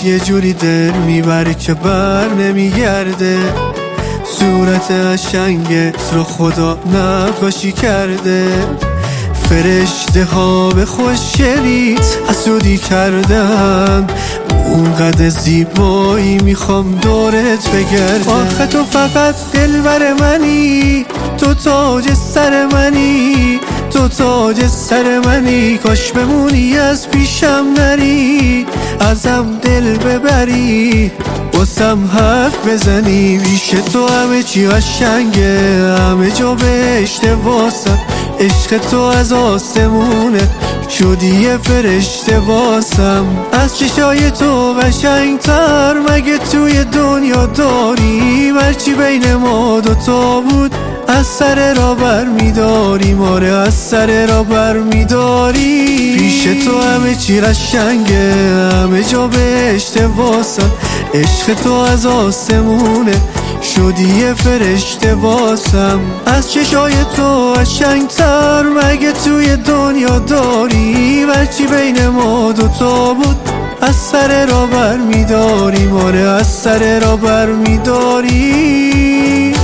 یه جوری دل میبره که بر نمیگرده، صورت قشنگت رو خدا نقاشی کرده، فرشته ها به خوشگلیت حسودی کردن، اونقدر زیبایی میخوام دورت بگردم. آخه تو فقط دلبر منی، تو تاج سر منی، تو تاج سر منی، کاش بمونی از پیشم نری، ازم دل ببری، واسم حرف بزنی. پیش تو همه چی قشنگه، همه جا بهشته واسم، عشق تو از آسمونه، شدی یه فرشته واسم. از چشای تو قشنگتر مگه توی دنیا داری، هرچی بین ما دوتا بود از سر را بر میداری، آره از سر را بر میداری. پیش تو همه چی قشنگه، همه جا بهشته واسم، عشق تو از آسمونه، شدی یه فرشته واسم. از چشای تو قشنگتر مگه توی دنیا داری، هرچی بین ما دوتا بود از سر را بر میداری، آره از سر را بر میداری.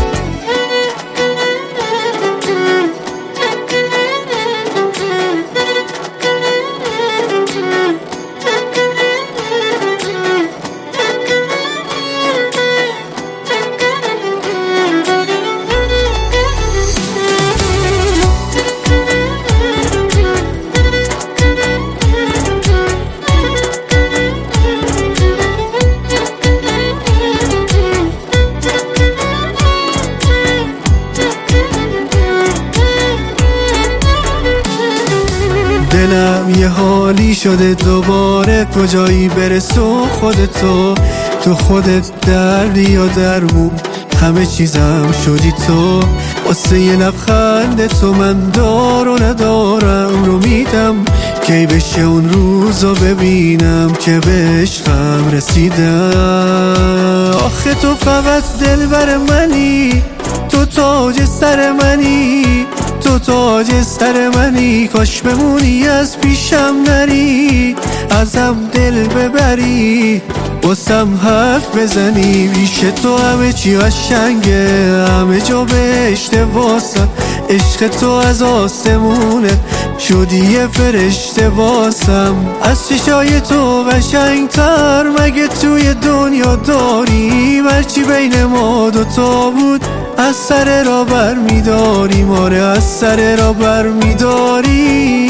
دلم یه حالی شده دوباره، کجایی برسو خودتو، تو خودت دردی یا درمون، همه چیزم شدی تو، واسه یه لبخند تو من دار و ندارم رو میدم، کی بشه اون روزو ببینم که به عشقم رسیدم. آخه تو فقط دلبر منی، تو تاج سر منی، تو تاج سر منی، کاش بمونی از پیشم نری، ازم دل ببری، واسم حرف بزنی. پیش تو همه چی قشنگه، همه جا بهشته واسم، عشق تو از آسمونه، شدی یه فرشته واسم. از چشای تو قشنگتر مگه توی دنیا داری، هرچی بین ما دوتا بود از سر را بر میداری، آره از سر را بر میداری.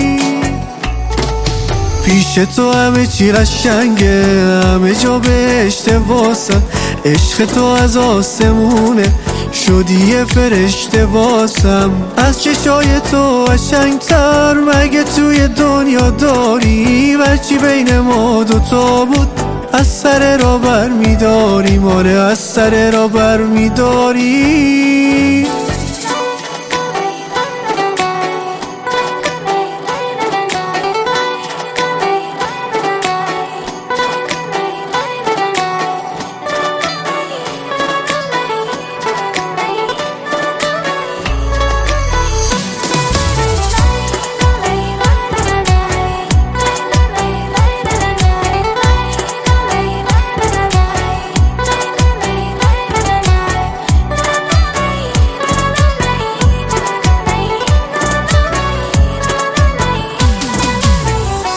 پیش تو همه چی قشنگه، همه جا بهشته واسم، عشق تو از آسمونه، شدی یه فرشته واسم. از چشای تو قشنگتر مگه توی دنیا داری، هرچی بین ما دوتا بود از سر را بر میداری، آره از سر را بر میداری.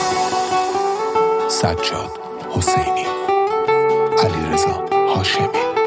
سجاد حسینی، علیرضا هاشمی.